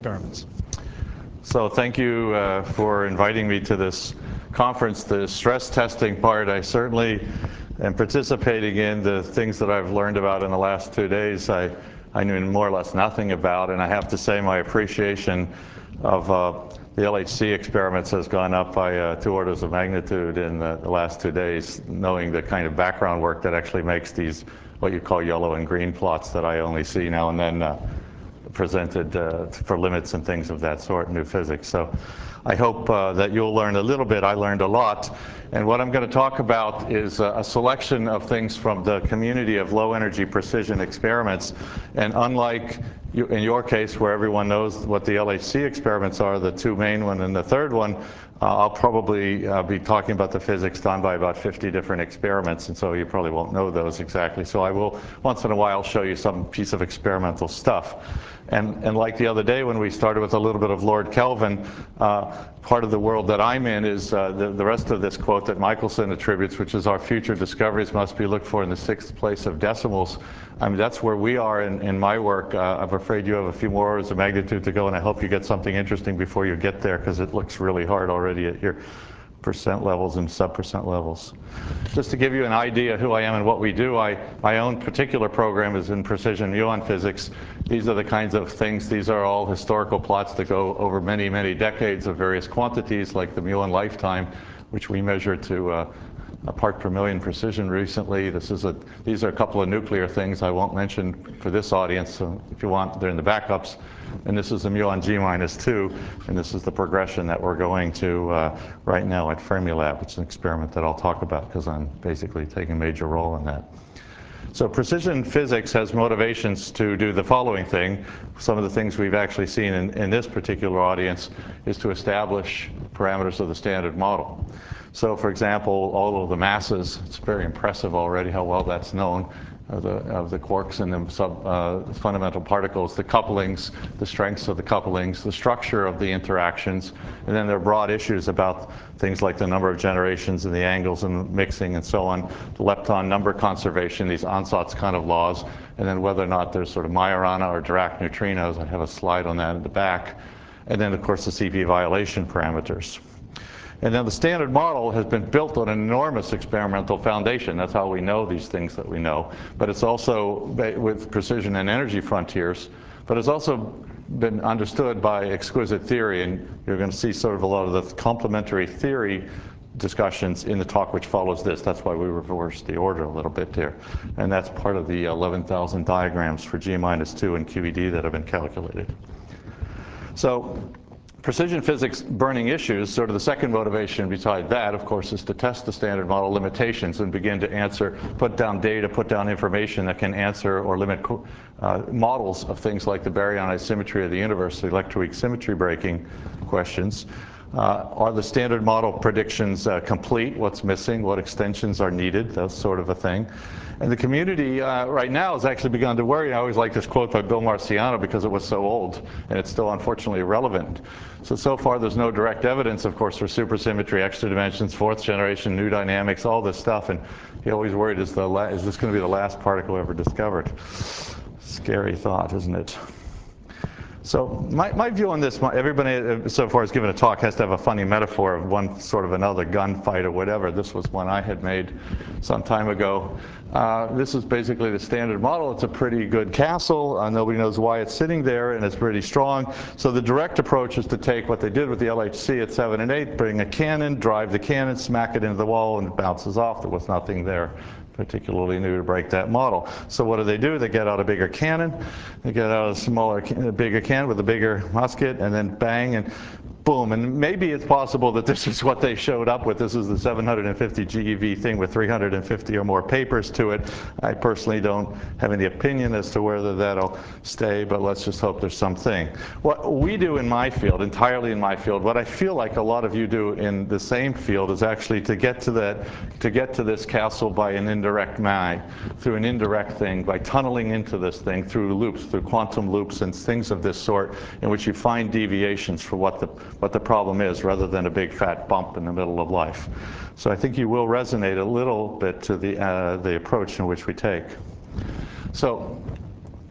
Experiments. So thank you for inviting me to this conference. The stress testing part, I certainly am participating in. The things that I've learned about in the last 2 days, I knew more or less nothing about. And I have to say my appreciation of the LHC experiments has gone up by 2 orders of magnitude in the last 2 days, knowing the kind of background work that actually makes these what you call yellow and green plots that I only see now and then presented for limits and things of that sort in new physics. So I hope that you'll learn a little bit. I learned a lot. And what I'm going to talk about is a selection of things from the community of low energy precision experiments. And unlike in your case, where everyone knows what the LHC experiments are, the 2 main one and the third one, I'll probably be talking about the physics done by about 50 different experiments, and so you probably won't know those exactly. So I will, once in a while, show you some piece of experimental stuff. And like the other day when we started with a little bit of Lord Kelvin, part of the world that I'm in is the rest of this quote that Michelson attributes, which is our future discoveries must be looked for in the 6th place of decimals. I mean, that's where we are in my work. I'm afraid you have a few more orders of magnitude to go, and I hope you get something interesting before you get there, because it looks really hard already at your percent levels and sub-percent levels. Just to give you an idea who I am and what we do, my own particular program is in precision muon physics. These are the kinds of things, these are all historical plots that go over many, many decades of various quantities, like the muon lifetime, which we measure to a part per million precision recently. These are a couple of nuclear things I won't mention for this audience, so if you want, they're in the backups. And this is the muon G-2, and this is the progression that we're going to right now at Fermilab. It's an experiment that I'll talk about because I'm basically taking a major role in that. So precision physics has motivations to do the following thing. Some of the things we've actually seen in this particular audience is to establish parameters of the standard model. So for example, all of the masses, it's very impressive already how well that's known, of the quarks and the fundamental particles, the couplings, the strengths of the couplings, the structure of the interactions, and then there are broad issues about things like the number of generations and the angles and mixing and so on, the lepton number conservation, these Ansatz kind of laws, and then whether or not there's sort of Majorana or Dirac neutrinos. I have a slide on that in the back. And then, of course, the CP violation parameters. And then the standard model has been built on an enormous experimental foundation. That's how we know these things that we know. But it's also with precision and energy frontiers. But it's also been understood by exquisite theory. And you're going to see sort of a lot of the complementary theory discussions in the talk which follows this. That's why we reversed the order a little bit there. And that's part of the 11,000 diagrams for G-2 and QED that have been calculated. So precision physics burning issues, sort of the second motivation beside that, of course, is to test the standard model limitations and begin to answer, put down data, put down information that can answer or limit models of things like the baryonic symmetry of the universe, the electroweak symmetry breaking questions. Are the standard model predictions complete? What's missing? What extensions are needed? That sort of a thing. And the community right now has actually begun to worry. I always like this quote by Bill Marciano because it was so old, and it's still unfortunately relevant. So far there's no direct evidence, of course, for supersymmetry, extra dimensions, 4th generation, new dynamics, all this stuff. And he always worried, is this going to be the last particle ever discovered? Scary thought, isn't it? So my view on this, everybody so far has given a talk has to have a funny metaphor of one sort of another gunfight or whatever. This was one I had made some time ago. This is basically the standard model. It's a pretty good castle. Nobody knows why it's sitting there, and it's pretty strong. So the direct approach is to take what they did with the LHC at 7 and 8, bring a cannon, drive the cannon, smack it into the wall, and it bounces off. There was nothing there particularly new to break that model. So what do? They get out a bigger cannon. They get out a bigger cannon with a bigger musket, and then bang, and boom. And maybe it's possible that this is what they showed up with. This is the 750 GeV thing with 350 or more papers to it. I personally don't have any opinion as to whether that'll stay, but let's just hope there's something. What we do in my field, entirely in my field, what I feel like a lot of you do in the same field is actually to get to this castle by an indirect way, through an indirect thing, by tunneling into this thing through loops, through quantum loops and things of this sort, in which you find deviations for what the problem is, rather than a big fat bump in the middle of life. So I think you will resonate a little bit to the approach in which we take. So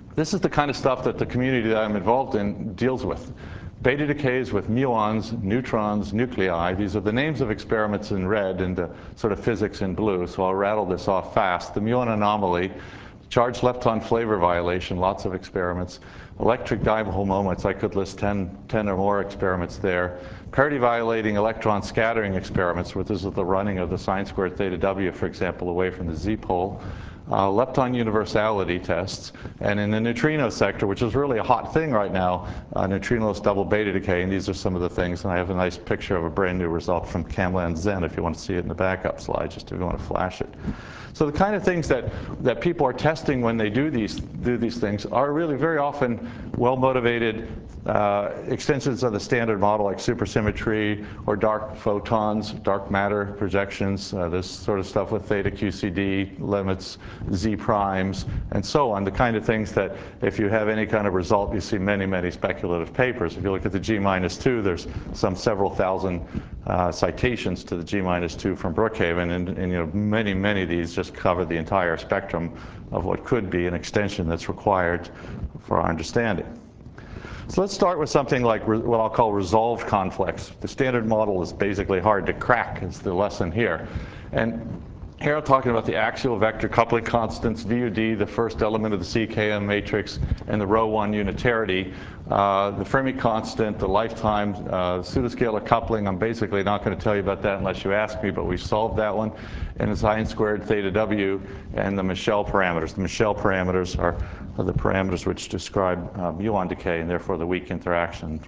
This is the kind of stuff that the community that I'm involved in deals with. Beta decays with muons, neutrons, nuclei. These are the names of experiments in red and the sort of physics in blue, so I'll rattle this off fast. The muon anomaly, charged lepton flavor violation, lots of experiments. Electric dipole moments, I could list 10 or more experiments there. Parity violating electron scattering experiments, where this is the running of the sine squared theta w, for example, away from the z-pole. Lepton universality tests, and in the neutrino sector, which is really a hot thing right now, neutrinoless double beta decay, and these are some of the things, and I have a nice picture of a brand new result from Kamla Zen if you want to see it in the backup slide, just if you want to flash it. So the kind of things that people are testing when they do these things are really very often well-motivated extensions of the standard model, like supersymmetry or dark photons, dark matter projections, this sort of stuff with theta QCD limits, z primes, and so on. The kind of things that if you have any kind of result, you see many, many speculative papers. If you look at the G-2, there's several thousand citations to the G-2 from Brookhaven, and you know, many of these just cover the entire spectrum of what could be an extension that's required for our understanding. So let's start with something like what I'll call resolved conflicts. The standard model is basically hard to crack, is the lesson here. And here I'm talking about the axial vector coupling constants, VUD, the first element of the CKM matrix, and the rho 1 unitarity. The Fermi constant, the lifetime pseudoscalar coupling, I'm basically not going to tell you about that unless you ask me, but we solved that one. And the sine squared theta w, and the Michel parameters. The Michel parameters are the parameters which describe muon decay and therefore the weak interaction.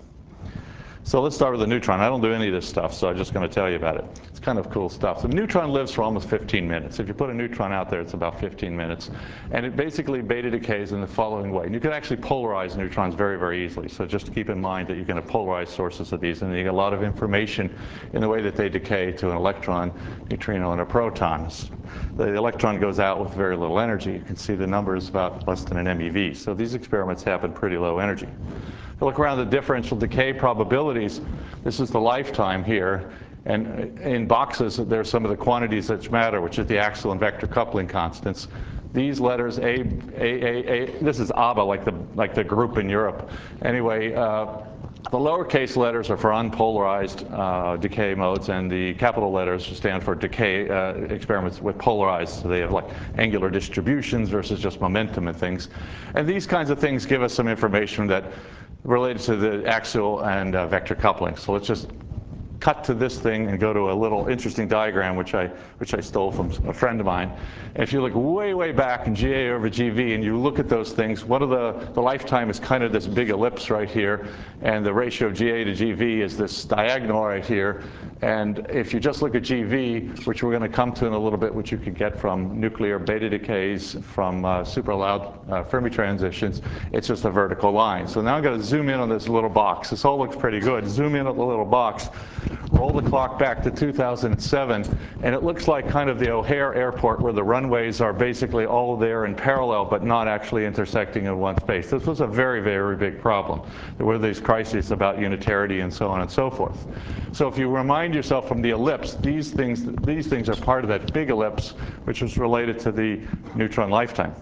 So let's start with the neutron. I don't do any of this stuff, so I'm just going to tell you about it. It's kind of cool stuff. The neutron lives for almost 15 minutes. If you put a neutron out there, it's about 15 minutes. And it basically beta decays in the following way. And you can actually polarize neutrons very, very easily. So just keep in mind that you're going to polarize sources of these, and you get a lot of information in the way that they decay to an electron, neutrino, and a proton. The electron goes out with very little energy. You can see the number is about less than an MeV. So these experiments happen pretty low energy. Look around the differential decay probabilities. This is the lifetime here. And in boxes, there's some of the quantities that matter, which is the axial and vector coupling constants. These letters, A, this is ABA, like the group in Europe. Anyway, the lowercase letters are for unpolarized decay modes, and the capital letters stand for decay experiments with polarized. So they have like angular distributions versus just momentum and things. And these kinds of things give us some information that related to the axial and vector coupling. So let's just cut to this thing and go to a little interesting diagram which I stole from a friend of mine. And if you look way back in GA over GV and you look at those things, one of the lifetime is kind of this big ellipse right here, and the ratio of GA to GV is this diagonal right here. And if you just look at GV, which we're going to come to in a little bit, which you can get from nuclear beta decays, from super loud Fermi transitions, it's just a vertical line. So now I'm going to zoom in on this little box. This all looks pretty good. Zoom in on the little box. Roll the clock back to 2007, and it looks like kind of the O'Hare Airport, where the runways are basically all there in parallel, but not actually intersecting in one space. This was a very big problem. There were these crises about unitarity and so on and so forth. So if you remind yourself from the ellipse, these things are part of that big ellipse, which was related to the neutron lifetime.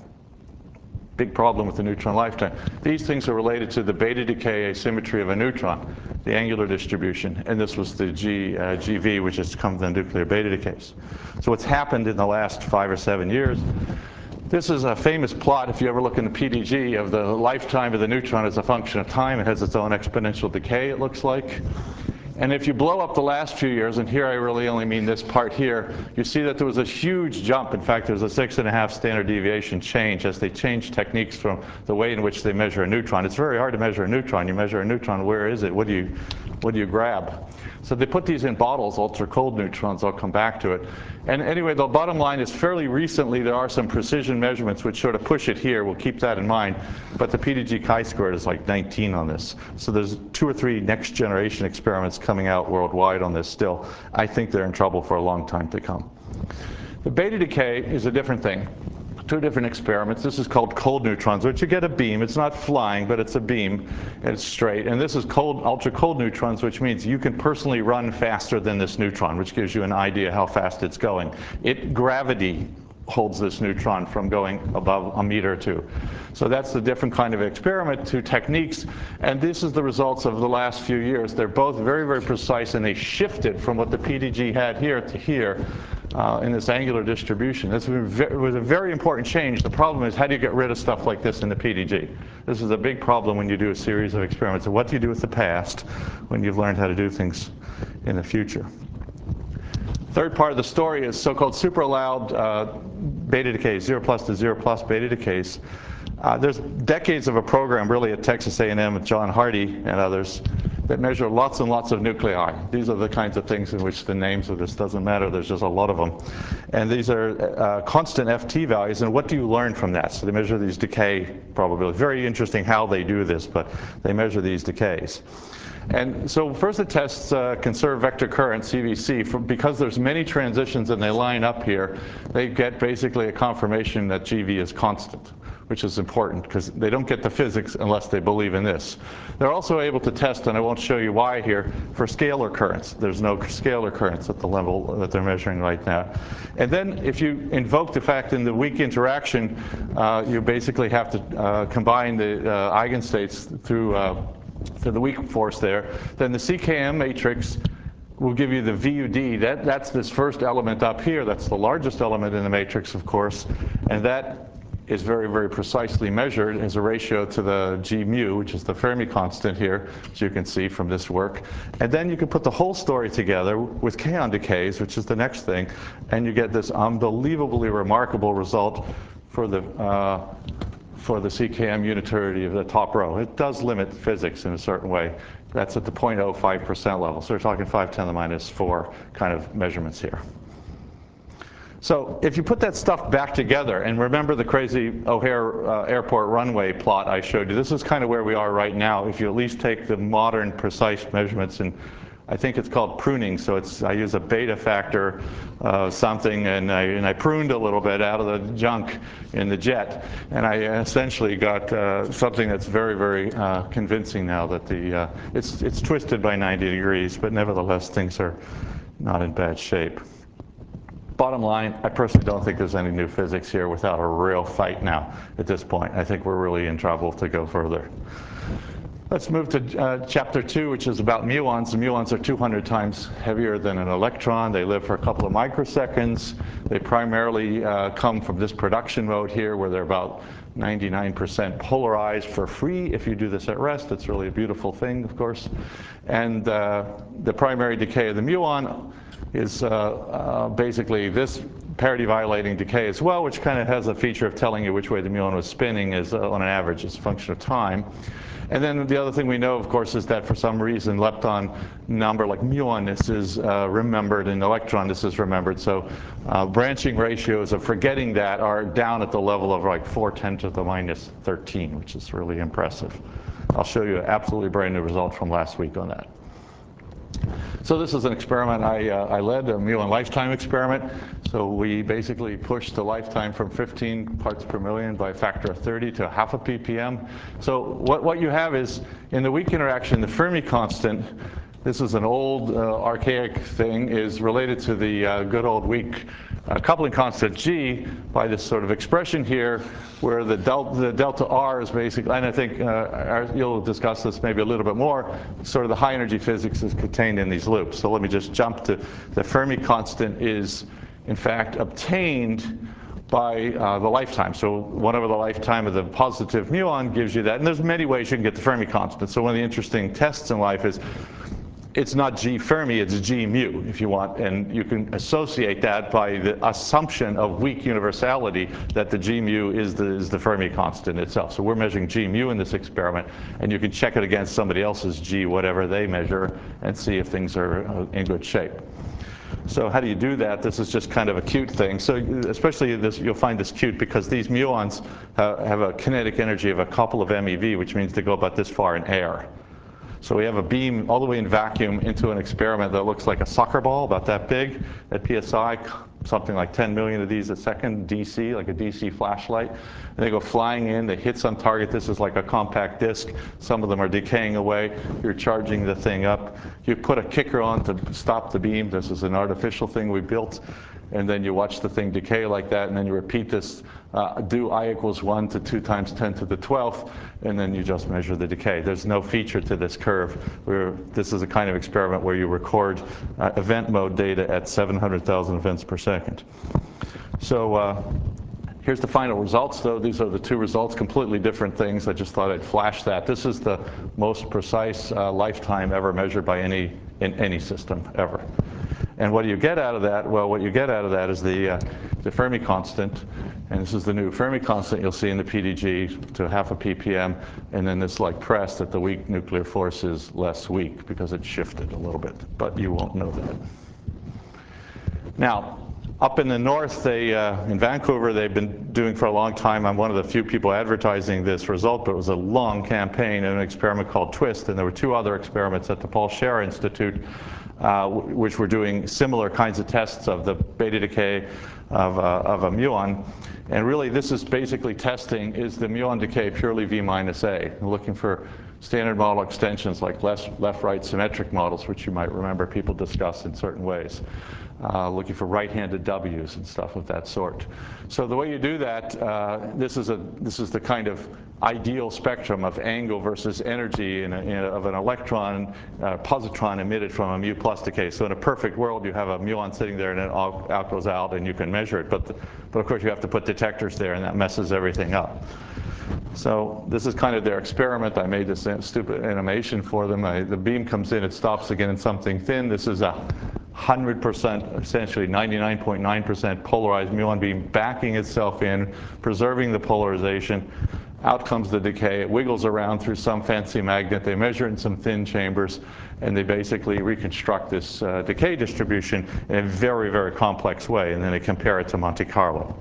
Big problem with the neutron lifetime. These things are related to the beta decay asymmetry of a neutron, the angular distribution, and this was the GV, which has come from the nuclear beta decays. So what's happened in the last 5 or 7 years, this is a famous plot, if you ever look in the PDG, of the lifetime of the neutron as a function of time. It has its own exponential decay, it looks like. And if you blow up the last few years, and here I really only mean this part here, you see that there was a huge jump. In fact, there was a 6.5 standard deviation change as they changed techniques from the way in which they measure a neutron. It's very hard to measure a neutron. You measure a neutron, where is it? What do you grab? So they put these in bottles, ultra-cold neutrons. I'll come back to it. And anyway, the bottom line is fairly recently there are some precision measurements which sort of push it here. We'll keep that in mind. But the PDG chi-squared is like 19 on this. So there's 2 or 3 next generation experiments coming out worldwide on this still. I think they're in trouble for a long time to come. The beta decay is a different thing. 2 different experiments. This is called cold neutrons, which you get a beam. It's not flying, but it's a beam, and it's straight. And this is ultra cold neutrons, which means you can personally run faster than this neutron, which gives you an idea how fast it's going. Gravity holds this neutron from going above a meter or two. So that's the different kind of experiment, two techniques, and this is the results of the last few years. They're both very, very precise, and they shifted from what the PDG had here to here in this angular distribution. This was a very important change. The problem is, how do you get rid of stuff like this in the PDG? This is a big problem when you do a series of experiments. And what do you do with the past when you've learned how to do things in the future? Third part of the story is so-called super allowed beta decays, 0 plus to 0 plus beta decays. There's decades of a program really at Texas A&M with John Hardy and others that measure lots and lots of nuclei. These are the kinds of things in which the names of this doesn't matter. There's just a lot of them. And these are constant FT values. And what do you learn from that? So they measure these decay probabilities. Very interesting how they do this, but they measure these decays. And so first it tests conserved vector current, CVC. Because there's many transitions and they line up here, they get basically a confirmation that GV is constant, which is important because they don't get the physics unless they believe in this. They're also able to test, and I won't show you why here, for scalar currents. There's no scalar currents at the level that they're measuring right now. And then if you invoke the fact in the weak interaction, you basically have to combine the eigenstates through the weak force there, then the CKM matrix will give you the VUD. That's this first element up here. That's the largest element in the matrix, of course, and that is very, very precisely measured as a ratio to the G mu, which is the Fermi constant here, as you can see from this work. And then you can put the whole story together with kaon decays, which is the next thing, and you get this unbelievably remarkable result for the CKM unitarity of the top row. It does limit physics in a certain way. That's at the 0.05% level. So we're talking 5 × 10⁻⁴ kind of measurements here. So if you put that stuff back together, and remember the crazy O'Hare airport runway plot I showed you, this is kind of where we are right now. If you at least take the modern precise measurements, and I think it's called pruning, so I use a beta factor something, and I pruned a little bit out of the junk in the jet, and I essentially got something that's very, very convincing now that it's twisted by 90 degrees, but nevertheless things are not in bad shape. Bottom line, I personally don't think there's any new physics here without a real fight now at this point. I think we're really in trouble to go further. Let's move to chapter 2, which is about muons. The muons are 200 times heavier than an electron. They live for a couple of microseconds. They primarily come from this production mode here, where they're about 99% polarized for free. If you do this at rest, it's really a beautiful thing, of course. And the primary decay of the muon is basically this parity-violating decay as well, which kind of has a feature of telling you which way the muon was spinning is on an average as a function of time. And then the other thing we know, of course, is that for some reason lepton number like muon, this is remembered, and electron, this is remembered. So branching ratios of forgetting that are down at the level of like 4×10⁻13, which is really impressive. I'll show you an absolutely brand new result from last week on that. So this is an experiment I led, a muon lifetime experiment. So we basically pushed the lifetime from 15 parts per million by a factor of 30 to half a ppm. So what you have is, in the weak interaction, the Fermi constant, this is an old archaic thing, is related to the good old weak coupling constant G by this sort of expression here, where the delta R is basically, and I think you'll discuss this maybe a little bit more, sort of the high energy physics is contained in these loops. So let me just jump to the Fermi constant is, in fact, obtained by the lifetime. So whatever the lifetime of the positive muon gives you that. And there's many ways you can get the Fermi constant. So one of the interesting tests in life is, it's not G Fermi, it's G mu, if you want, and you can associate that by the assumption of weak universality that the G mu is the Fermi constant itself. So we're measuring G mu in this experiment, and you can check it against somebody else's G, whatever they measure, and see if things are in good shape. So how do you do that? This is just kind of a cute thing. So especially this, you'll find this cute because these muons have a kinetic energy of a couple of MeV, which means they go about this far in air. So we have a beam all the way in vacuum into an experiment that looks like a soccer ball, about that big, at PSI, something like 10 million of these a second, DC, like a DC flashlight. And they go flying in, they hit some target. This is like a compact disc. Some of them are decaying away. You're charging the thing up. You put a kicker on to stop the beam. This is an artificial thing we built. and then you watch the thing decay like that, and then you repeat this, do I equals 1 to 2 times 10 to the 12th, and then you just measure the decay. There's no feature to this curve. This is a kind of experiment where you record event mode data at 700,000 events per second. So here's the final results, though. These are the two results, completely different things. I just thought I'd flash that. This is the most precise lifetime ever measured by in any system ever. And what do you get out of that? Well, what you get out of that is the Fermi constant. And this is the new Fermi constant you'll see in the PDG to half a ppm. And then this like press that the weak nuclear force is less weak because it shifted a little bit. But you won't know that. Now, up in the north, in Vancouver, they've been doing for a long time. I'm one of the few people advertising this result, but it was a long campaign and an experiment called TWIST. And there were two other experiments at the Paul Scherrer Institute, which were doing similar kinds of tests of the beta decay of a muon. And really, this is basically testing, is the muon decay purely V minus A? We're looking for standard model extensions like left-right symmetric models, which you might remember people discuss in certain ways. Looking for right-handed W's and stuff of that sort. So the way you do that, this is the kind of ideal spectrum of angle versus energy of an electron, positron emitted from a mu plus decay. So in a perfect world, you have a muon sitting there and it out goes out and you can measure it. But of course, you have to put detectors there and that messes everything up. So this is kind of their experiment. I made this stupid animation for them. The beam comes in, it stops again in something thin. This is 100%, essentially 99.9% polarized muon beam backing itself in, preserving the polarization. Out comes the decay. It wiggles around through some fancy magnet. They measure it in some thin chambers, and they basically reconstruct this decay distribution in a very, very complex way, and then they compare it to Monte Carlo.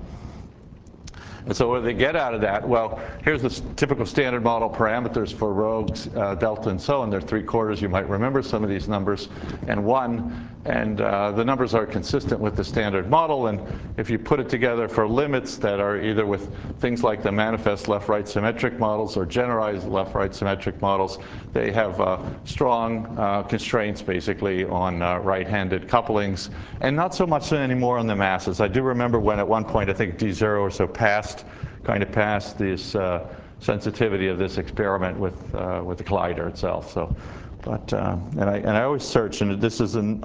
And so what do they get out of that? Well, here's the typical standard model parameters for rho, delta, and so on. They're 3/4. You might remember some of these numbers, and 1. And the numbers are consistent with the standard model. And if you put it together for limits that are either with things like the manifest left-right symmetric models or generalized left-right symmetric models, they have strong constraints, basically, on right-handed couplings, and not so much anymore on the masses. I do remember when at one point, I think D0 or so kind of passed this sensitivity of this experiment with the collider itself. So, but and I always search, and this is it's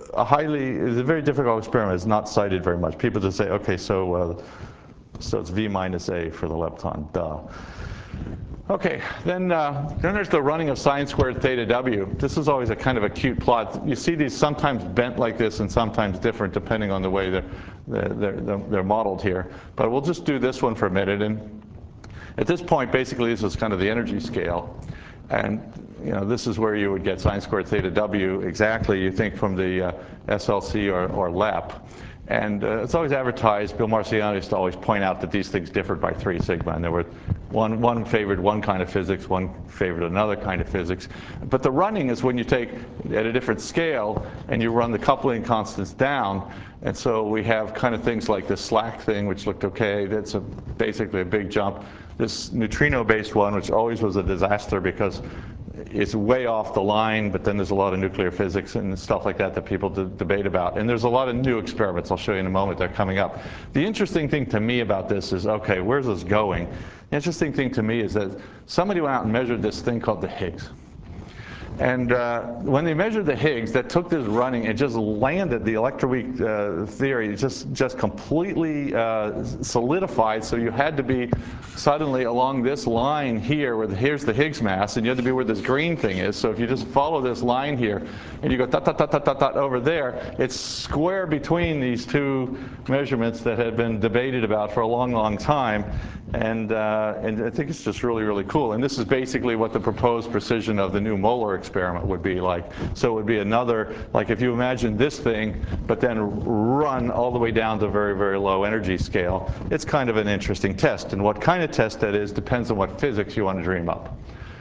a very difficult experiment. It's not cited very much. People just say, okay, so it's V minus A for the lepton, duh. Okay, then there's the running of sine squared theta W. This is always a kind of a cute plot. You see these sometimes bent like this and sometimes different depending on the way they're modeled here. But we'll just do this one for a minute. And at this point, basically, this is kind of the energy scale. And this is where you would get sine squared theta W exactly, you think, from the SLC or LEP. And it's always advertised. Bill Marciano used to always point out that these things differed by 3 sigma. And there were one favored one kind of physics, one favored another kind of physics. But the running is when you take at a different scale and you run the coupling constants down. And so we have kind of things like this slack thing, which looked okay. That's basically a big jump. This neutrino-based one, which always was a disaster because it's way off the line, but then there's a lot of nuclear physics and stuff like that that people debate about. And there's a lot of new experiments I'll show you in a moment that are coming up. The interesting thing to me about this is, okay, where's this going? The interesting thing to me is that somebody went out and measured this thing called the Higgs. And when they measured the Higgs, that took this running and just landed the electroweak theory, just completely solidified. So you had to be suddenly along this line here, where here's the Higgs mass, and you had to be where this green thing is. So if you just follow this line here, and you go dot, dot, dot, dot, dot, dot over there, it's square between these two measurements that had been debated about for a long, long time. And I think it's just really, really cool. And this is basically what the proposed precision of the new molar experiment would be like. So it would be another, like if you imagine this thing, but then run all the way down to very, very low energy scale, it's kind of an interesting test. And what kind of test that is depends on what physics you want to dream up.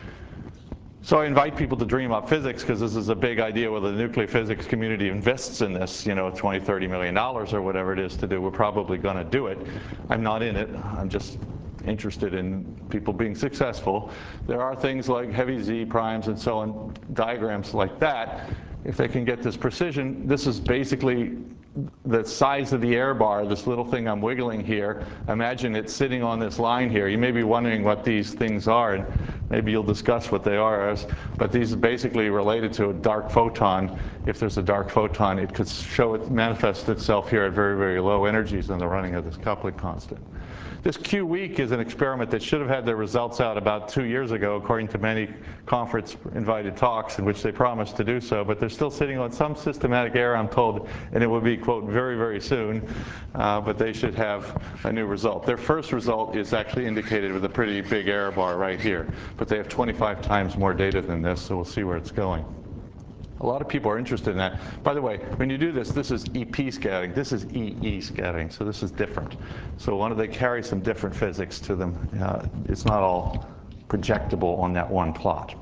So I invite people to dream up physics because this is a big idea whether the nuclear physics community invests in this, $20, $30 million or whatever it is to do. We're probably going to do it. I'm not in it. I'm just interested in people being successful. There are things like heavy Z primes and so on, diagrams like that. if they can get this precision, this is basically the size of the error bar, this little thing I'm wiggling here. Imagine it sitting on this line here. You may be wondering what these things are, and maybe you'll discuss what they are. But these are basically related to a dark photon. If there's a dark photon, it could manifest itself here at very, very low energies in the running of this coupling constant. This Q week is an experiment that should have had their results out about 2 years ago, according to many conference-invited talks in which they promised to do so. But they're still sitting on some systematic error, I'm told, and it will be, quote, very, very soon. But they should have a new result. Their first result is actually indicated with a pretty big error bar right here. But they have 25 times more data than this, so we'll see where it's going. A lot of people are interested in that. By the way, when you do this, this is EP scattering. This is EE scattering, so this is different. So they carry some different physics to them. It's not all projectable on that one plot.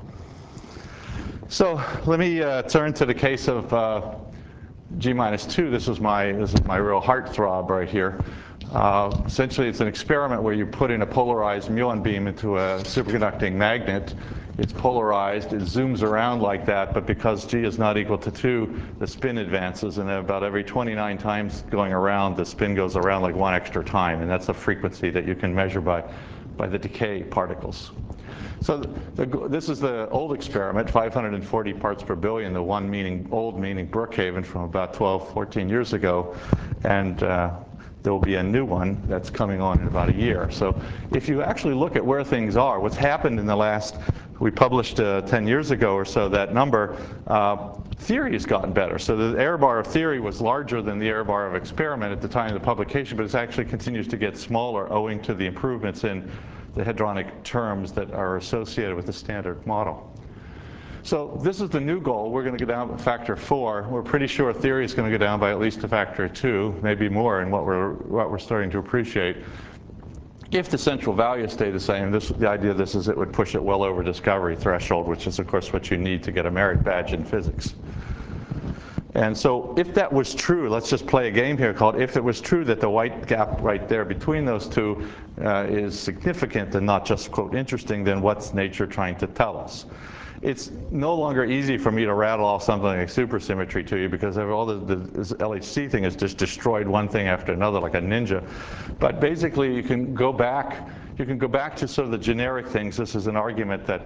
So let me turn to the case of G-2. This is my real heartthrob right here. Essentially, it's an experiment where you put in a polarized muon beam into a superconducting magnet. It's polarized, it zooms around like that, but because G is not equal to 2, the spin advances, and about every 29 times going around, the spin goes around like 1 extra time, and that's a frequency that you can measure by the decay particles. So this is the old experiment, 540 parts per billion, the one meaning old, meaning Brookhaven from about 12, 14 years ago, and there will be a new one that's coming on in about a year. So if you actually look at where things are, what's happened in the last, we published 10 years ago or so that number, theory has gotten better. So the error bar of theory was larger than the error bar of experiment at the time of the publication, but it actually continues to get smaller owing to the improvements in the hadronic terms that are associated with the standard model. So this is the new goal. We're going to go down a factor 4. We're pretty sure theory is going to go down by at least a factor 2, maybe more in what we're starting to appreciate. If the central values stay the same, the idea of this is it would push it well over discovery threshold, which is, of course, what you need to get a merit badge in physics. And so if that was true, let's just play a game here called if it was true that the white gap right there between those two is significant and not just, quote, interesting, then what's nature trying to tell us? It's no longer easy for me to rattle off something like supersymmetry to you because all this LHC thing has just destroyed one thing after another like a ninja. But basically, you can go back to sort of the generic things. This is an argument that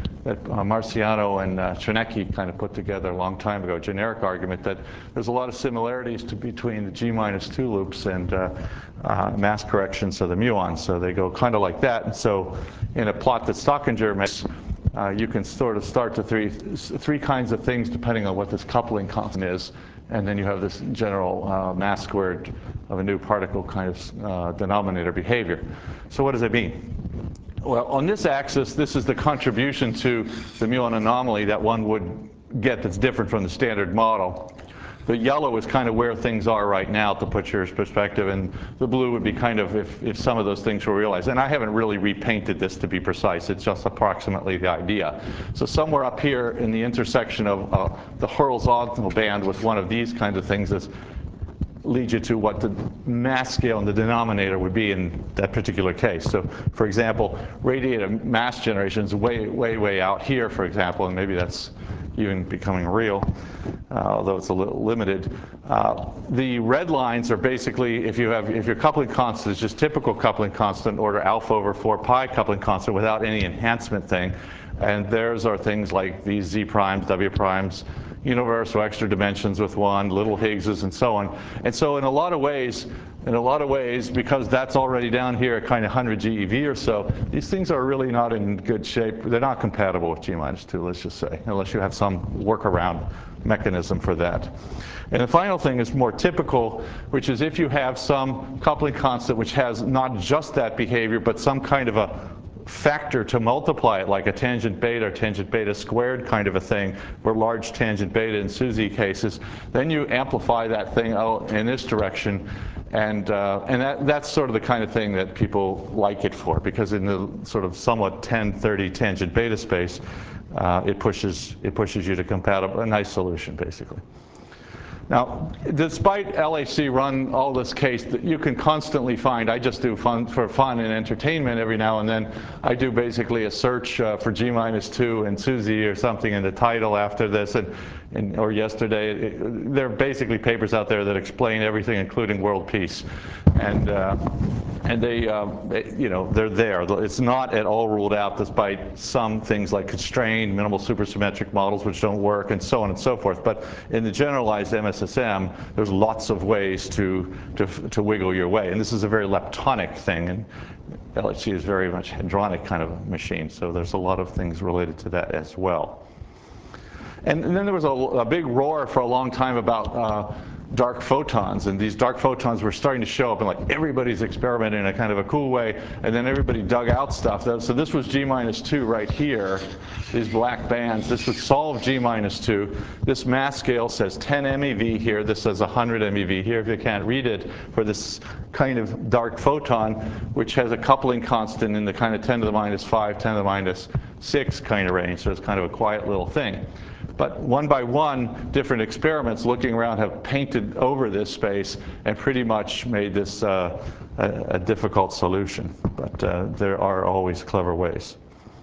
Marciano and Czarnecki kind of put together a long time ago, a generic argument that there's a lot of similarities between the G-2 loops and mass corrections of the muons. So they go kind of like that. And so in a plot that Stockinger makes, you can sort of start to three kinds of things depending on what this coupling constant is. And then you have this general mass squared of a new particle kind of denominator behavior. So what does it mean? Well, on this axis, this is the contribution to the muon anomaly that one would get that's different from the standard model. The yellow is kind of where things are right now, to put your perspective, and the blue would be kind of if some of those things were realized. And I haven't really repainted this to be precise. It's just approximately the idea. So somewhere up here in the intersection of the horizontal band with one of these kinds of things leads you to what the mass scale in the denominator would be in that particular case. So, for example, radiative mass generation is way, way, way out here, for example, and maybe that's even becoming real, although it's a little limited. The red lines are basically, if your coupling constant is just typical coupling constant, order alpha over 4 pi coupling constant without any enhancement thing, and theirs are things like these z primes, w primes, universal extra dimensions with 1, little Higgses, and so on. And so in a lot of ways, because that's already down here at kind of 100 GeV or so, these things are really not in good shape. They're not compatible with G-2, let's just say, unless you have some workaround mechanism for that. And the final thing is more typical, which is if you have some coupling constant which has not just that behavior, but some kind of a factor to multiply it, like a tangent beta or tangent beta squared kind of a thing, or large tangent beta in SUSY cases, then you amplify that thing out in this direction, and that's sort of the kind of thing that people like it for, because in the sort of somewhat 10-30 tangent beta space, it pushes you to a nice solution, basically. Now, despite LHC run all this case, you can constantly find, I just do for fun and entertainment every now and then, I do basically a search for G-2 and SUSY or something in the title after this, or yesterday. There are basically papers out there that explain everything, including world peace. And they, you know, they're there. It's not at all ruled out, despite some things like constrained minimal supersymmetric models which don't work, and so on and so forth. But in the generalized MSSM, there's lots of ways to wiggle your way. And this is a very leptonic thing, and LHC is very much hadronic kind of a machine. So there's a lot of things related to that as well. And then there was a big roar for a long time about dark photons, and these dark photons were starting to show up, and like everybody's experimenting in a kind of a cool way, and then everybody dug out stuff. So this was G-2 right here, these black bands. This would solve G-2. This mass scale says 10 MeV here. This says 100 MeV here, if you can't read it, for this kind of dark photon, which has a coupling constant in the kind of 10 to the minus 5, 10 to the minus 6 kind of range. So it's kind of a quiet little thing. But one by one, different experiments looking around have painted over this space and pretty much made this a difficult solution. But there are always clever ways.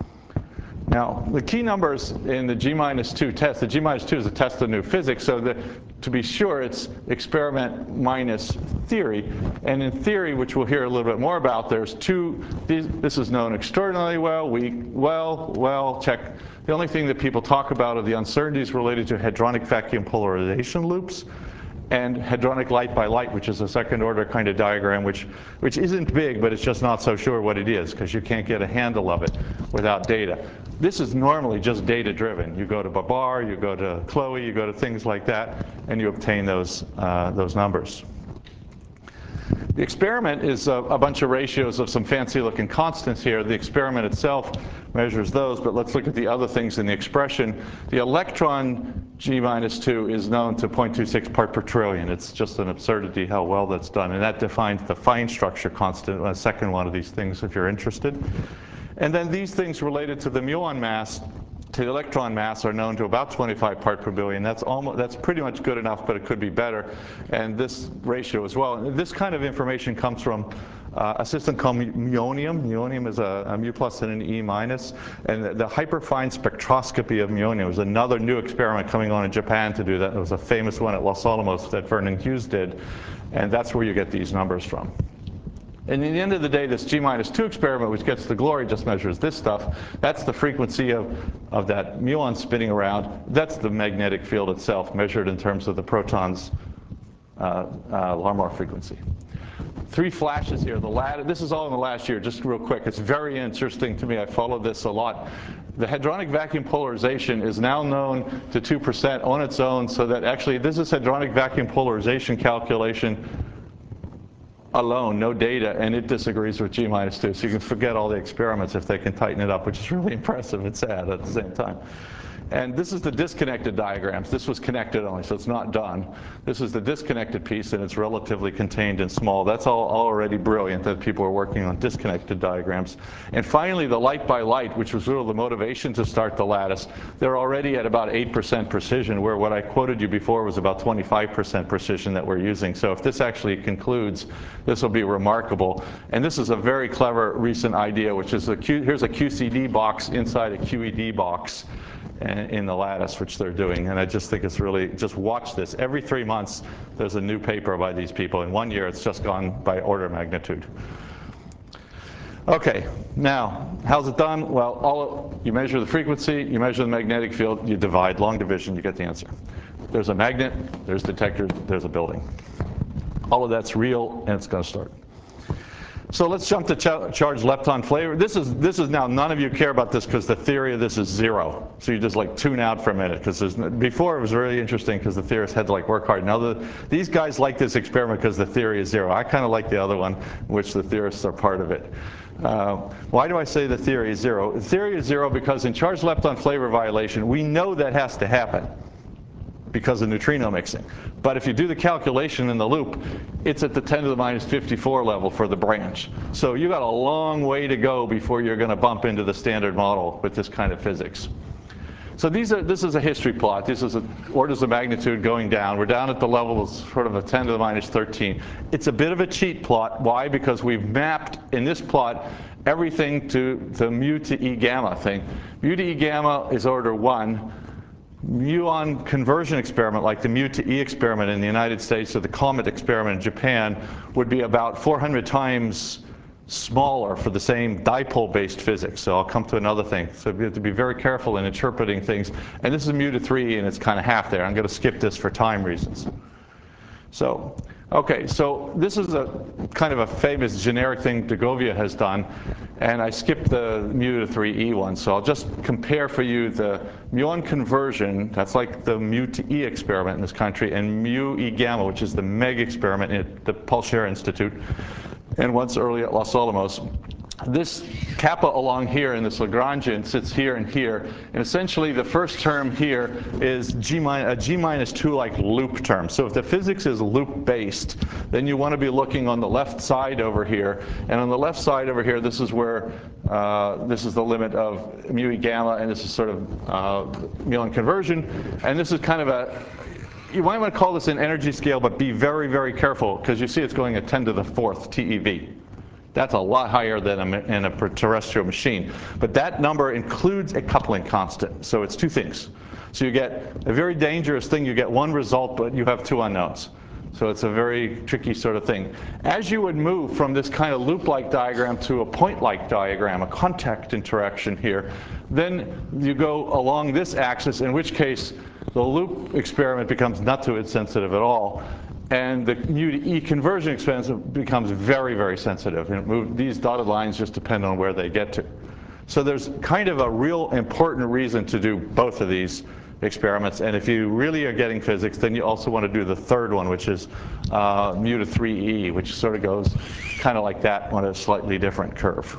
Now, the key numbers in the G-2 test, the G-2 is a test of new physics, so to be sure, it's experiment minus theory. And in theory, which we'll hear a little bit more about, there's two, this is known extraordinarily well, weak, well, check. The only thing that people talk about are the uncertainties related to hadronic vacuum polarization loops and hadronic light by light, which is a second order kind of diagram, which isn't big, but it's just not so sure what it is, because you can't get a handle of it without data. This is normally just data driven. You go to Babar, you go to Chloe, you go to things like that, and you obtain those numbers. The experiment is a bunch of ratios of some fancy looking constants here. The experiment itself measures those, but let's look at the other things in the expression. The electron G-2 is known to 0.26 part per trillion. It's just an absurdity how well that's done, and that defines the fine structure constant, a second one of these things if you're interested. And then these things related to the muon mass, to the electron mass, are known to about 25 part per billion. That's pretty much good enough, but it could be better. And this ratio as well. And this kind of information comes from a system called muonium. Muonium is a mu plus and an E minus. And the hyperfine spectroscopy of muonium is another new experiment coming on in Japan to do that. It was a famous one at Los Alamos that Vernon Hughes did. And that's where you get these numbers from. And in the end of the day, this G-2 experiment, which gets the glory, just measures this stuff. That's the frequency of that muon spinning around. That's the magnetic field itself, measured in terms of the proton's Larmor frequency. 3 flashes here. This is all in the last year, just real quick. It's very interesting to me. I follow this a lot. The hadronic vacuum polarization is now known to 2% on its own, so that actually this is hadronic vacuum polarization calculation alone, no data, and it disagrees with G-2. So you can forget all the experiments if they can tighten it up, which is really impressive and sad at the same time. And this is the disconnected diagrams. This was connected only, so it's not done. This is the disconnected piece, and it's relatively contained and small. That's all already brilliant that people are working on disconnected diagrams. And finally, the light by light, which was really the motivation to start the lattice, they're already at about 8% precision, where what I quoted you before was about 25% precision that we're using. So if this actually concludes, this will be remarkable. And this is a very clever recent idea, which is here's a QCD box inside a QED box in the lattice, which they're doing. And I just think it's really, just watch this. Every 3 months, there's a new paper by these people. In 1 year, it's just gone by order of magnitude. Okay, now, how's it done? Well, you measure the frequency, you measure the magnetic field, you divide, long division, you get the answer. There's a magnet, there's detectors, there's a building. All of that's real, and it's going to start. So let's jump to charged lepton flavor. This is now, none of you care about this because the theory of this is 0. So you just like tune out for a minute, because before it was really interesting because the theorists had to like work hard. Now these guys like this experiment because the theory is 0. I kind of like the other one, in which the theorists are part of it. Why do I say the theory is 0? The theory is 0 because in charged lepton flavor violation, we know that has to happen because of neutrino mixing. But if you do the calculation in the loop, it's at the 10 to the minus 54 level for the branch. So you got a long way to go before you're going to bump into the standard model with this kind of physics. So this is a history plot. This is orders of magnitude going down. We're down at the level of sort of a 10 to the minus 13. It's a bit of a cheat plot. Why? Because we've mapped in this plot everything to the mu to E gamma thing. Mu to E gamma is order 1. Muon conversion experiment, like the mu to E experiment in the United States or the COMET experiment in Japan, would be about 400 times smaller for the same dipole-based physics. So I'll come to another thing. So we have to be very careful in interpreting things. And this is mu to 3, and it's kind of half there. I'm going to skip this for time reasons. So, okay, so this is a kind of a famous generic thing Degovia has done. And I skipped the mu to 3e one. So I'll just compare for you the muon conversion, that's like the mu to E experiment in this country, and mu E gamma, which is the MEG experiment at the Paul Scherrer Institute, and once early at Los Alamos. This kappa along here in this Lagrangian sits here and here. And essentially, the first term here is a G minus 2 like loop term. So if the physics is loop-based, then you want to be looking on the left side over here. And on the left side over here, this is where this is the limit of mu E gamma, and this is sort of muon conversion. And this is kind of a, you might want to call this an energy scale, but be very, very careful, because you see it's going at 10 to the 4th TeV. That's a lot higher than in a terrestrial machine. But that number includes a coupling constant. So it's two things. So you get a very dangerous thing. You get one result, but you have two unknowns. So it's a very tricky sort of thing. As you would move from this kind of loop-like diagram to a point-like diagram, a contact interaction here, then you go along this axis, in which case the loop experiment becomes not too insensitive at all. And the mu to E conversion experiment becomes very, very sensitive. And these dotted lines just depend on where they get to. So there's kind of a real important reason to do both of these experiments. And if you really are getting physics, then you also want to do the third one, which is mu to 3e, which sort of goes kind of like that on a slightly different curve.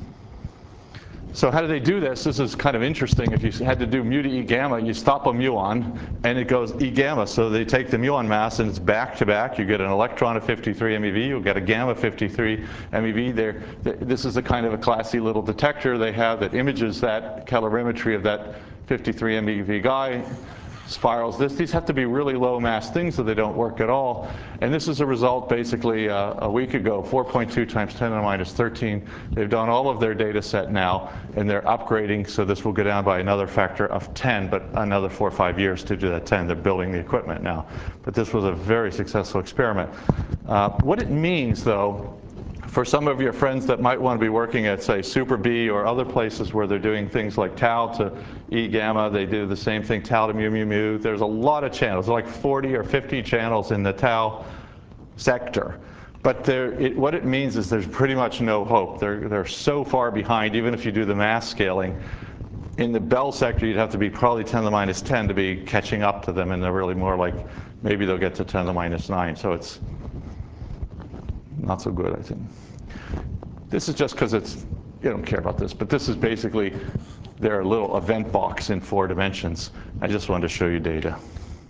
So how do they do this? This is kind of interesting. If you had to do mu to E gamma, you stop a muon, and it goes E gamma. So they take the muon mass, and it's back to back. You get an electron of 53 MeV. You'll get a gamma 53 MeV. This is a kind of a classy little detector they have that images that calorimetry of that 53 MeV guy. Spirals. These have to be really low mass things, so they don't work at all. And this is a result basically a week ago, 4.2 times 10 to the minus 13. They've done all of their data set now, and they're upgrading, so this will go down by another factor of 10, but another 4 or 5 years to do that 10. They're building the equipment now. But this was a very successful experiment. What it means, though, for some of your friends that might want to be working at, say, SuperB or other places where they're doing things like tau to E gamma, they do the same thing, tau to mu mu mu. There's a lot of channels, like 40 or 50 channels in the tau sector. But what it means is there's pretty much no hope. They're so far behind, even if you do the mass scaling. In the Bell sector, you'd have to be probably 10 to the minus 10 to be catching up to them, and they're really more like, maybe they'll get to 10 to the minus 9. So it's not so good, I think. This is just because you don't care about this, but this is basically their little event box in 4 dimensions. I just wanted to show you data.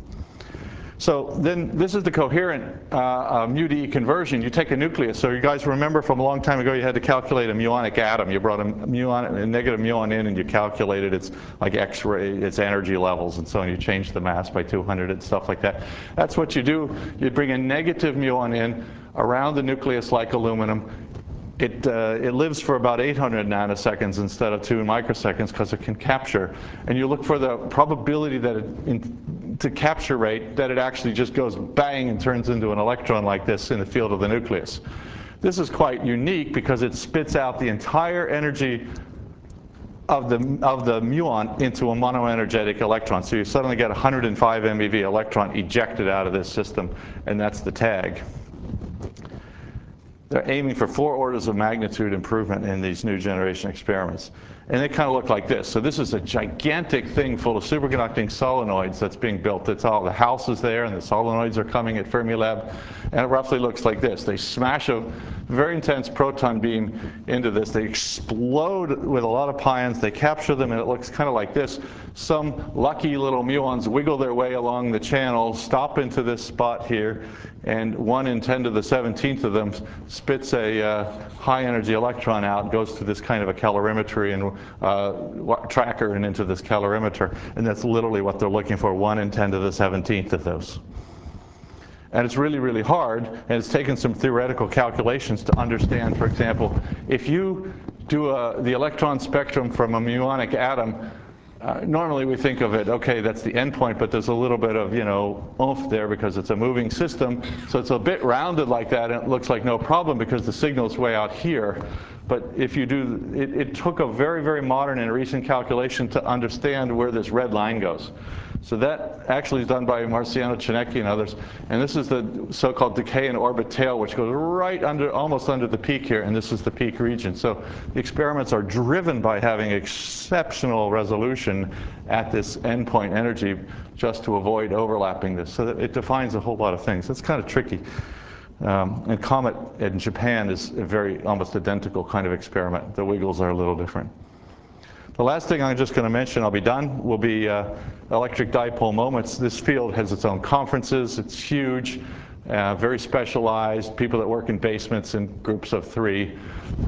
So then this is the coherent mu to E conversion. You take a nucleus. So you guys remember from a long time ago, you had to calculate a muonic atom. You brought a negative muon in, and you calculated its like X-ray, its energy levels, and so on. You changed the mass by 200 and stuff like that. That's what you do. You bring a negative muon in around the nucleus like aluminum. It lives for about 800 nanoseconds instead of 2 microseconds because it can capture. And you look for the probability that to capture rate that it actually just goes bang and turns into an electron like this in the field of the nucleus. This is quite unique because it spits out the entire energy of the muon into a monoenergetic electron. So you suddenly get 105 MeV electron ejected out of this system, and that's the tag. They're aiming for 4 orders of magnitude improvement in these new generation experiments. And they kind of look like this. So this is a gigantic thing full of superconducting solenoids that's being built. It's all, the house is there, and the solenoids are coming at Fermilab. And it roughly looks like this. They smash a very intense proton beam into this. They explode with a lot of pions. They capture them, and it looks kind of like this. Some lucky little muons wiggle their way along the channel, stop into this spot here, and 1 in 10 to the 17th of them spits a high energy electron out and goes to this kind of a calorimetry, and tracker and into this calorimeter. And that's literally what they're looking for, 1 in 10 to the 17th of those. And it's really, really hard, and it's taken some theoretical calculations to understand, for example, if you do the electron spectrum from a muonic atom, normally we think of it, okay, that's the endpoint, but there's a little bit of, oomph there because it's a moving system. So it's a bit rounded like that, and it looks like no problem because the signal's way out here. But if you do, it took a very, very modern and recent calculation to understand where this red line goes. So that actually is done by Marciano Chinecki and others. And this is the so-called decay in orbit tail, which goes right under, almost under the peak here, and this is the peak region. So the experiments are driven by having exceptional resolution at this endpoint energy just to avoid overlapping this. So that it defines a whole lot of things. It's kind of tricky. And COMET in Japan is a very almost identical kind of experiment. The wiggles are a little different. The last thing I'm just going to mention, I'll be done, will be electric dipole moments. This field has its own conferences. It's huge, very specialized, people that work in basements in groups of 3.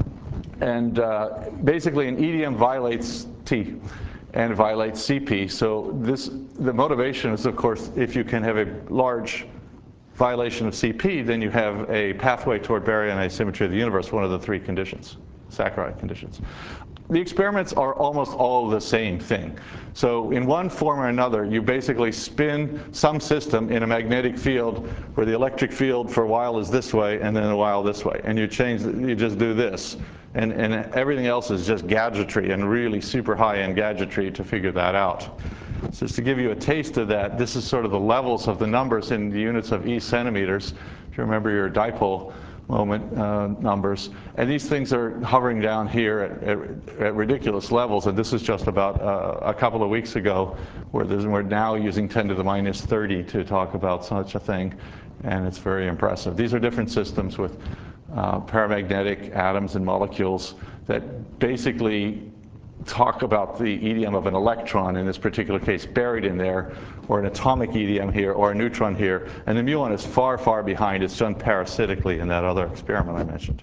And basically an EDM violates T and violates CP. So the motivation is, of course, if you can have a large violation of CP, then you have a pathway toward baryon asymmetry of the universe, one of the 3 conditions, saccharide conditions. The experiments are almost all the same thing. So in one form or another, you basically spin some system in a magnetic field where the electric field for a while is this way and then a while this way. And you just do this. And everything else is just gadgetry and really super high-end gadgetry to figure that out. So just to give you a taste of that, this is sort of the levels of the numbers in the units of E-centimeters. If you remember your dipole moment numbers. And these things are hovering down here at ridiculous levels. And this is just about a couple of weeks ago, where we're now using 10 to the minus 30 to talk about such a thing. And it's very impressive. These are different systems with paramagnetic atoms and molecules that basically talk about the EDM of an electron, in this particular case, buried in there, or an atomic EDM here, or a neutron here. And the muon is far, far behind. It's done parasitically in that other experiment I mentioned.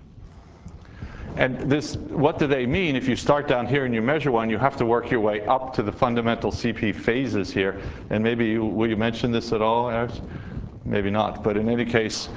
And what do they mean? If you start down here and you measure one, you have to work your way up to the fundamental CP phases here. And maybe, will you mention this at all, Alex? Maybe not, but in any case,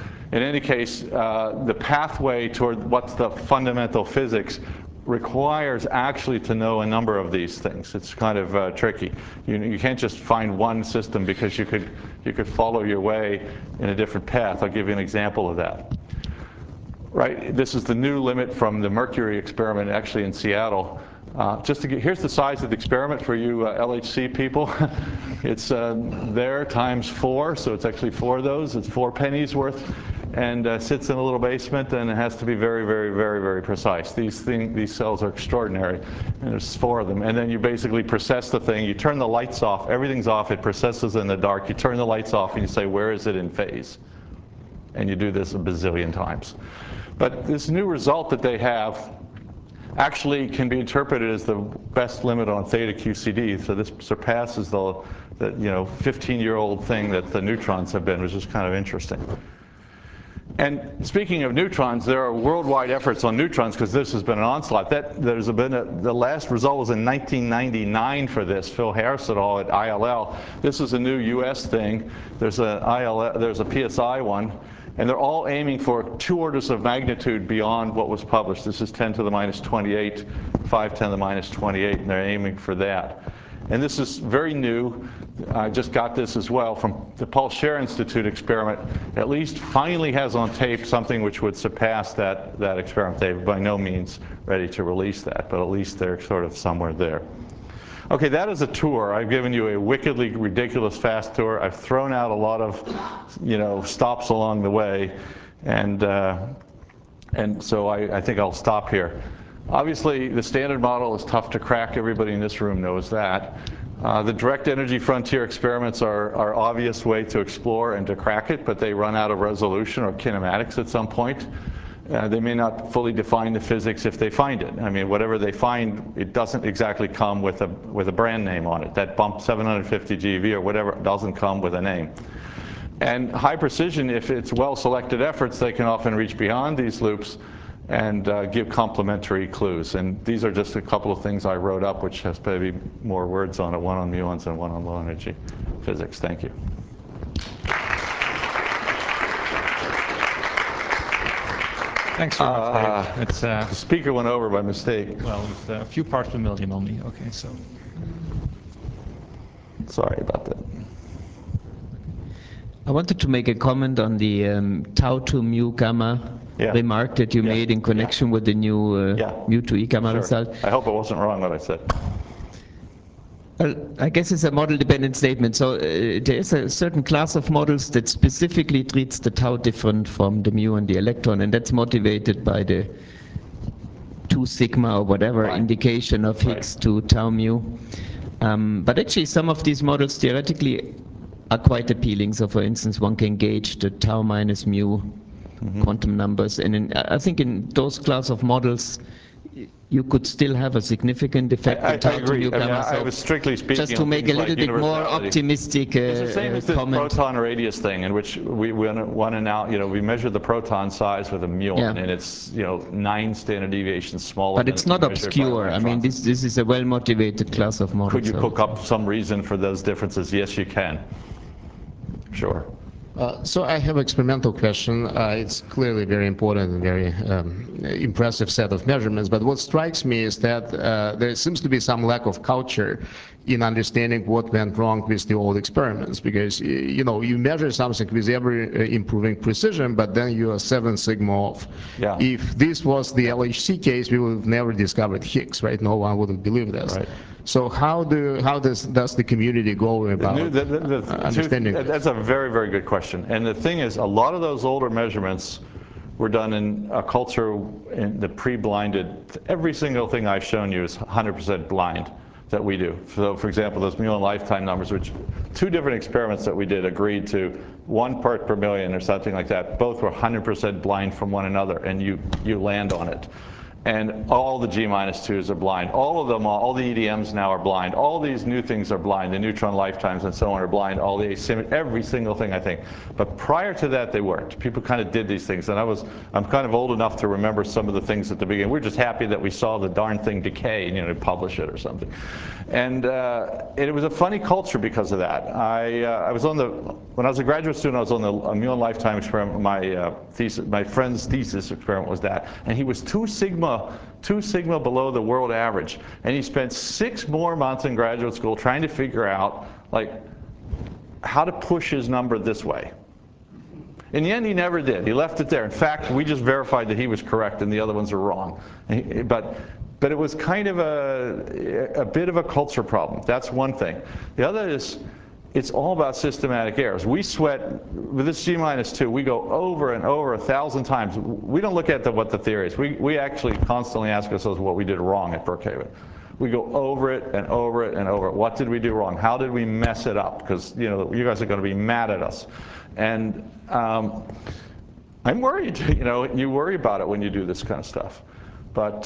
the pathway toward what's the fundamental physics requires actually to know a number of these things. It's kind of tricky. You can't just find one system because you could follow your way in a different path. I'll give you an example of that. Right, this is the new limit from the Mercury experiment, actually in Seattle. Here's the size of the experiment for you LHC people. It's there times 4, so it's actually 4 of those. It's 4 pennies worth, and sits in a little basement, and it has to be very, very, very, very precise. These cells are extraordinary, and there's 4 of them. And then you basically process the thing. You turn the lights off. Everything's off. It processes in the dark. You turn the lights off, and you say, where is it in phase? And you do this a bazillion times. But this new result that they have actually can be interpreted as the best limit on theta QCD. So this surpasses the 15-year-old thing that the neutrons have been, which is kind of interesting. And speaking of neutrons, there are worldwide efforts on neutrons because this has been an onslaught. The last result was in 1999 for this, Phil Harris et al. At ILL. This is a new US thing. There's a PSI one. And they're all aiming for 2 orders of magnitude beyond what was published. This is 10 to the minus 28, 5 10 to the minus 28, and they're aiming for that. And this is very new. I just got this as well from the Paul Scher Institute experiment. At least finally has on tape something which would surpass that experiment. They're by no means ready to release that, but at least they're sort of somewhere there. Okay, that is a tour. I've given you a wickedly ridiculous fast tour. I've thrown out a lot of, stops along the way, and so I think I'll stop here. Obviously, the standard model is tough to crack. Everybody in this room knows that. The direct energy frontier experiments are obvious way to explore and to crack it, but they run out of resolution or kinematics at some point. They may not fully define the physics if they find it. I mean, whatever they find, it doesn't exactly come with a brand name on it. That bump 750 GeV or whatever doesn't come with a name. And high precision, if it's well-selected efforts, they can often reach beyond these loops and give complementary clues. And these are just a couple of things I wrote up, which has maybe more words on it, one on muons and one on low energy physics. Thank you. Thanks so much, Dave. The speaker went over by mistake. Well, it's a few parts per million only. Okay, so. Sorry about that. I wanted to make a comment on the tau to mu gamma remark that you made in connection with the new mu to e gamma result. I hope it wasn't wrong what I said. Well, I guess it's a model-dependent statement. So there is a certain class of models that specifically treats the tau different from the mu and the electron, and that's motivated by the 2 sigma or whatever indication of Higgs to tau mu. But actually, some of these models theoretically are quite appealing. So, for instance, one can gauge the tau minus mu quantum numbers, and I think in those class of models, you could still have a significant effect on tau to mu gamma. I was strictly speaking just to make a little bit more optimistic it's the same as the proton radius thing, in which we want to now, we measure the proton size with a muon, and it's 9 standard deviations smaller. But it's not obscure. I mean, this is a well-motivated class of models. Could you cook up some reason for those differences? Yes, you can. Sure. So I have an experimental question. It's clearly very important and very impressive set of measurements, but what strikes me is that there seems to be some lack of culture in understanding what went wrong with the old experiments, because you measure something with every improving precision, but then you are 7 sigma off. Yeah. If this was the LHC case, we would have never discovered Higgs, right? No one wouldn't believe this. Right. So how does the community go about understanding? That's a very, very good question. And the thing is, a lot of those older measurements were done in a culture in the pre-blinded. Every single thing I've shown you is 100% blind that we do. So, for example, those muon lifetime numbers, which 2 different experiments that we did agreed to 1 part per million or something like that. Both were 100% blind from one another, and you land on it. And all the G-2s are blind. All of them, all the EDMs now are blind. All these new things are blind. The neutron lifetimes and so on are blind. All the asymmetry, every single thing, I think. But prior to that, they weren't. People kind of did these things. And I'm kind of old enough to remember some of the things at the beginning. We're just happy that we saw the darn thing decay and to publish it or something. And it was a funny culture because of that. When I was a graduate student, I was on the muon lifetime experiment. My friend's thesis experiment was that, and he was 2 sigma below the world average, and he spent 6 more months in graduate school trying to figure out how to push his number this way. In the end, he never did. He left it there. In fact, we just verified that he was correct and the other ones are wrong. But it was kind of a bit of a culture problem. That's one thing. The other is, it's all about systematic errors. We sweat, with this G-2, we go over and over 1,000 times. We don't look at what the theory is. We actually constantly ask ourselves what we did wrong at Brookhaven. We go over it and over it and over it. What did we do wrong? How did we mess it up? Because you guys are going to be mad at us. And I'm worried. You worry about it when you do this kind of stuff. But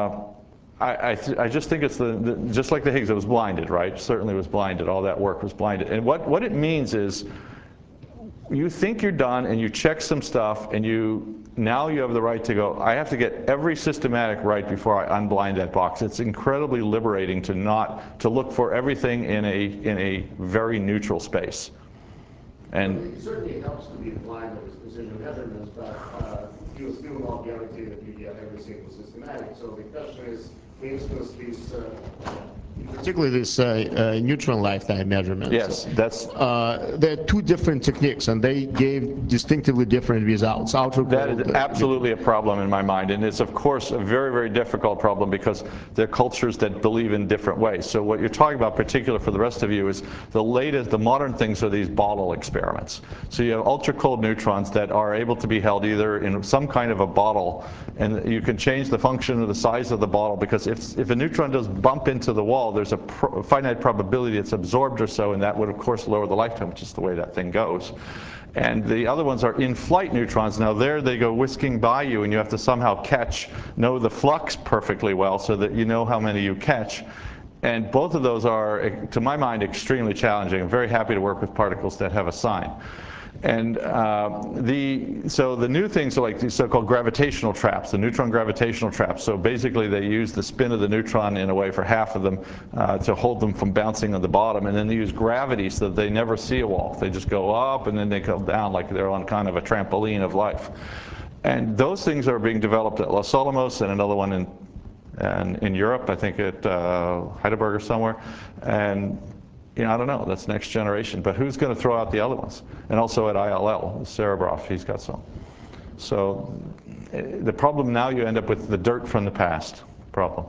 I just think it's just like the Higgs, it was blinded, right? Certainly was blinded. All that work was blinded. And what it means is, you think you're done and you check some stuff and now you have the right to go, I have to get every systematic right before I unblind that box. It's incredibly liberating to look for everything in a very neutral space. And it certainly helps to be blind with precision measurements, but you still not guarantee that you get every single systematic. So the question is, for instance, particularly this neutron lifetime measurements. Yes, there are 2 different techniques, and they gave distinctively different results. That is absolutely a problem in my mind, and it's of course a very, very difficult problem because there are cultures that believe in different ways. So what you're talking about, particular for the rest of you, is the modern things are these bottle experiments. So you have ultra cold neutrons that are able to be held either in some kind of a bottle, and you can change the function of the size of the bottle, because if a neutron does bump into the wall, there's a finite probability it's absorbed or so, and that would of course lower the lifetime, which is the way that thing goes. And the other ones are in-flight neutrons. Now there they go whisking by you, and you have to somehow know the flux perfectly well so that you know how many you catch. And both of those are, to my mind, extremely challenging. I'm very happy to work with particles that have a sign. And so the new things are like these so-called gravitational traps, the neutron gravitational traps. So basically they use the spin of the neutron in a way for half of them to hold them from bouncing on the bottom. And then they use gravity so that they never see a wall. They just go up and then they come down like they're on kind of a trampoline of life. And those things are being developed at Los Alamos and another one in Europe, I think at Heidelberg or somewhere. And I don't know, that's next generation. But who's going to throw out the other ones? And also at ILL, Cerebroff, he's got some. So the problem now, you end up with the dirt from the past problem.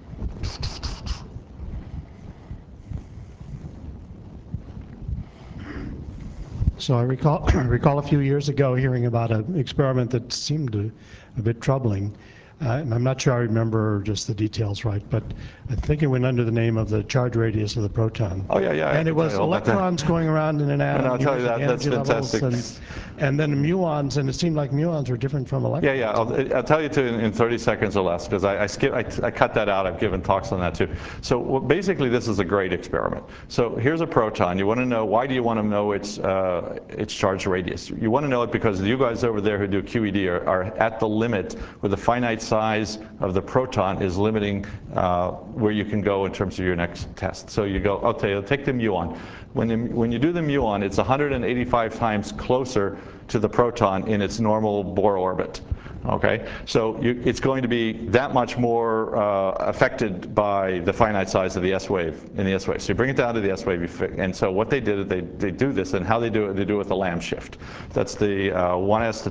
So I recall a few years ago hearing about an experiment that seemed a bit troubling. And I'm not sure I remember just the details right, but I think it went under the name of the charge radius of the proton. Oh, yeah, yeah. And it was electrons going around in an atom. And I'll tell you that, that's fantastic. And then muons, and it seemed like muons were different from electrons. Yeah, yeah, I'll tell you in 30 seconds or less, because I cut that out. I've given talks on that too. So basically, this is a great experiment. So here's a proton. You want to know, why do you want to know its charge radius? You want to know it because you guys over there who do QED are at the limit where the finite size of the proton is limiting where you can go in terms of your next test. So you go, okay, take the muon. When you do the muon, it's 185 times closer to the proton in its normal Bohr orbit. Okay, so it's going to be that much more affected by the finite size of the S wave in the S wave. So you bring it down to the S wave, and so what they did is they do this, and how they do it with the Lamb shift. That's the 1s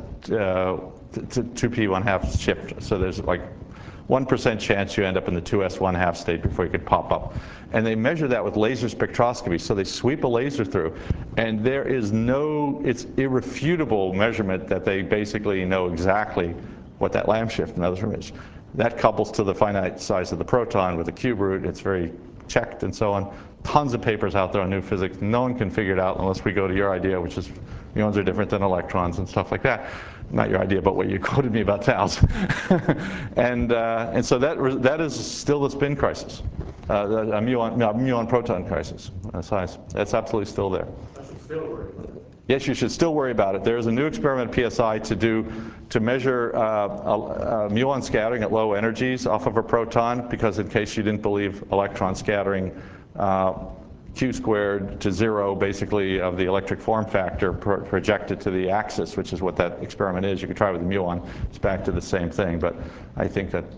to 2p 1/2 shift. So there's like 1% chance you end up in the 2s 1/2 state before you could pop up. And they measure that with laser spectroscopy. So they sweep a laser through, and there is it's irrefutable measurement that they basically know exactly what that Lamb shift in other is. That couples to the finite size of the proton with a cube root. It's very checked and so on. Tons of papers out there on new physics. No one can figure it out unless we go to your idea, which is muons are different than electrons and stuff like that. Not your idea, but what you quoted me about taus. and so that is still the spin crisis, a muon proton crisis size. That's absolutely still there. I should still worry about it. Yes, you should still worry about it. There is a new experiment at PSI to measure muon scattering at low energies off of a proton, because in case you didn't believe electron scattering, q squared to 0 basically of the electric form factor projected to the axis, which is what that experiment is. You can try with the muon. It's back to the same thing, but I think that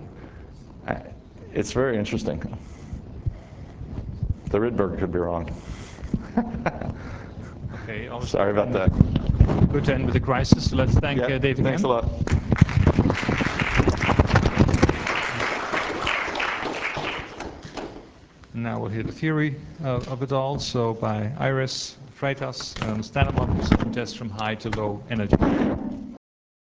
it's very interesting. The Rydberg could be wrong. Okay, sorry about that. Good to end with the crisis. So let's thank Dave again. Thanks a lot. Now we'll hear the theory of it all. So by Iris Freitas, standard model precision test from high to low energy.